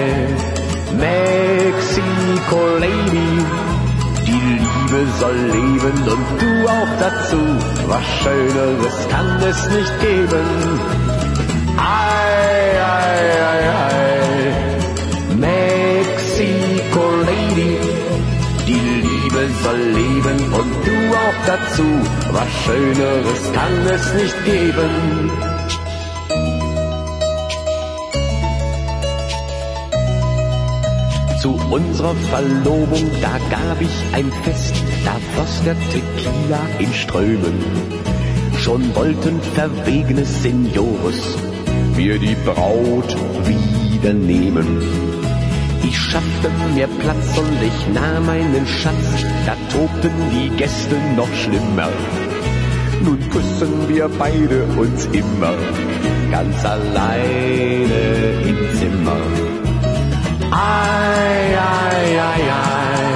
Mexico Lady, die Liebe soll leben und du auch dazu, was Schöneres kann es nicht geben. Ei, ei, ei, ei, Mexico Lady, die Liebe soll leben und du auch dazu, was Schöneres kann es nicht geben. Zu unserer Verlobung, da gab ich ein Fest, da floss der Tequila in Strömen. Schon wollten verwegene Senores mir die Braut wieder nehmen. Ich schaffte mir Platz und ich nahm einen Schatz, da tobten die Gäste noch schlimmer. Nun küssen wir beide uns immer, ganz alleine im Zimmer. Ei, ei, ei, ei,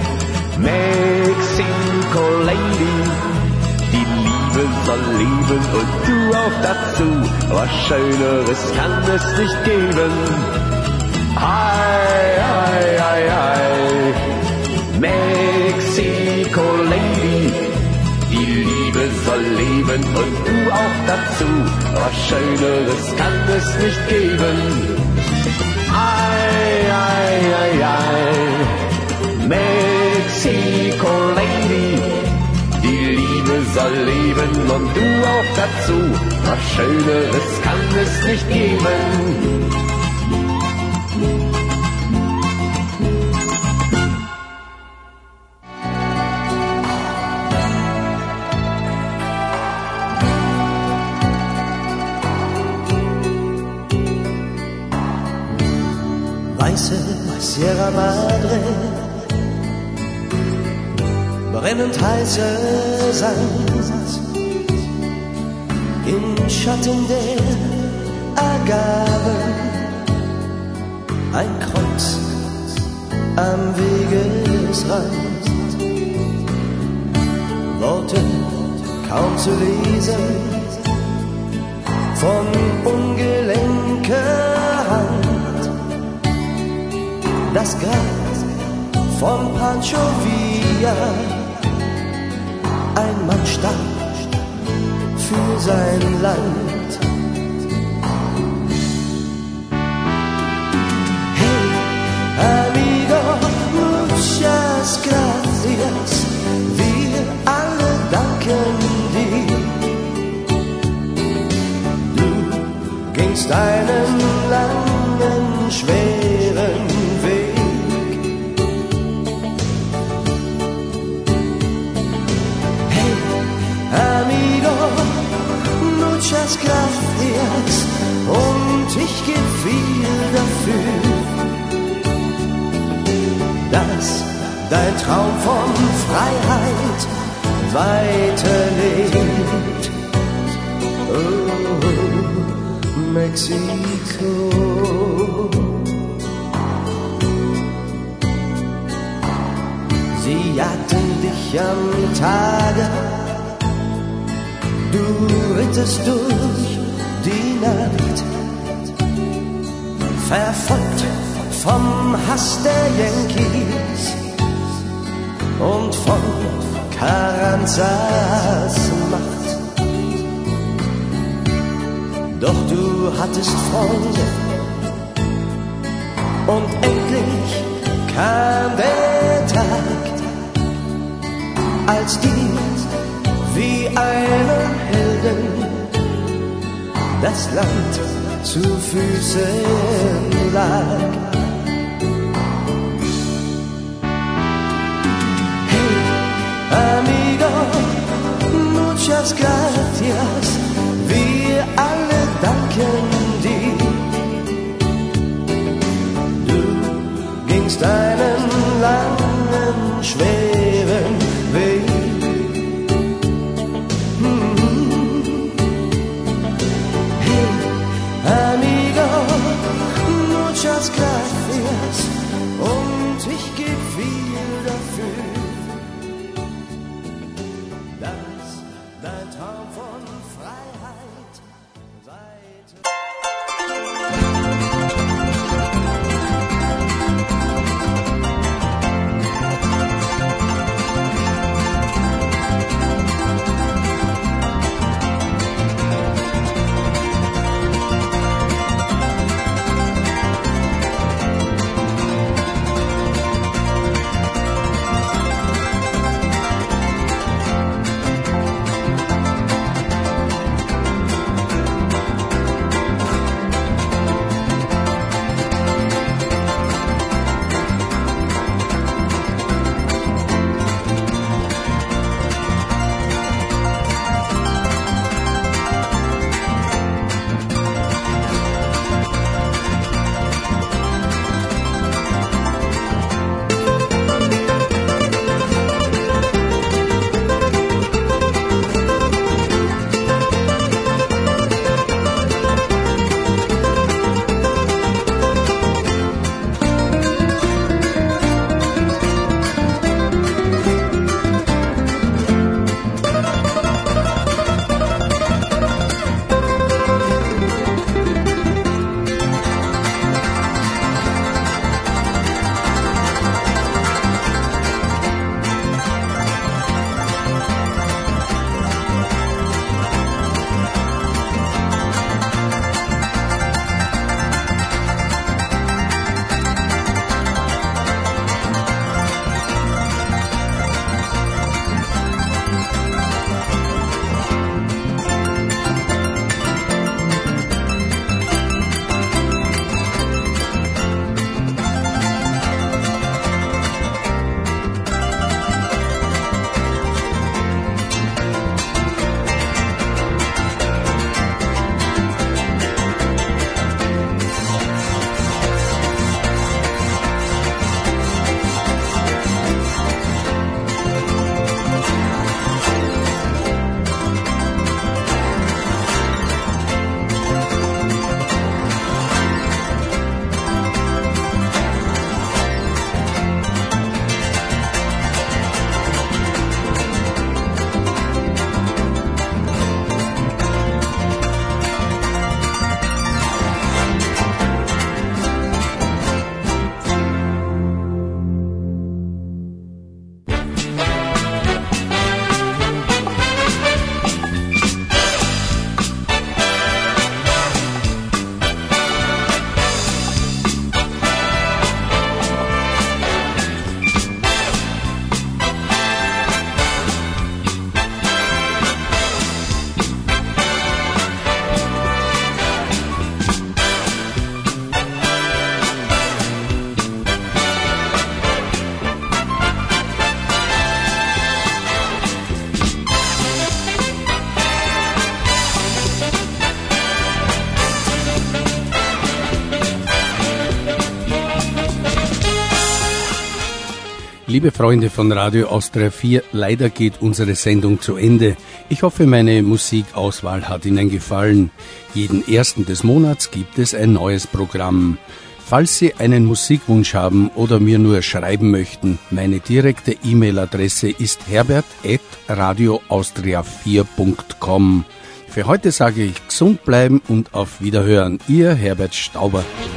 Mexico Lady, die Liebe soll leben und du auch dazu, was Schöneres kann es nicht geben. Ei, ei, ei, ei, Mexico Lady, die Liebe soll leben und du auch dazu, was Schöneres kann es nicht geben. Ei, ei, ei, ei, Mexico Lady, die Liebe soll leben und du auch dazu, was Schöneres kann es nicht geben. Weiße Sierra Madre, brennend heißer Sand, im Schatten der Agaven, ein Kreuz am Wegesrand, Worte kaum zu lesen, von ungelenker Hand. Das Grab von Pancho Villa, ein Mann starb für sein Land. Hey, amigo, muchas gracias, wir alle danken dir. Du gingst einen langen, schweren Weg. Hey, amigo, muchas gracias und ich geb viel dafür, dass dein Traum von Freiheit weiterlebt. Oh, Mexiko. Sie jagten dich am Tage, du rittest durch die Nacht, verfolgt vom Hass der Yankees und von Carranzas Macht. Doch du hattest Freunde und endlich kam der Tag, als dir wie einem Helden das Land zu Füßen lag. Hey, amigo, muchas gracias, wir alle danken dir. Liebe Freunde von Radio Austria vier, leider geht unsere Sendung zu Ende. Ich hoffe, meine Musikauswahl hat Ihnen gefallen. Jeden ersten des Monats gibt es ein neues Programm. Falls Sie einen Musikwunsch haben oder mir nur schreiben möchten, meine direkte E-Mail-Adresse ist herbert at radio austria vier punkt com. Für heute sage ich gesund bleiben und auf Wiederhören. Ihr Herbert Stauber.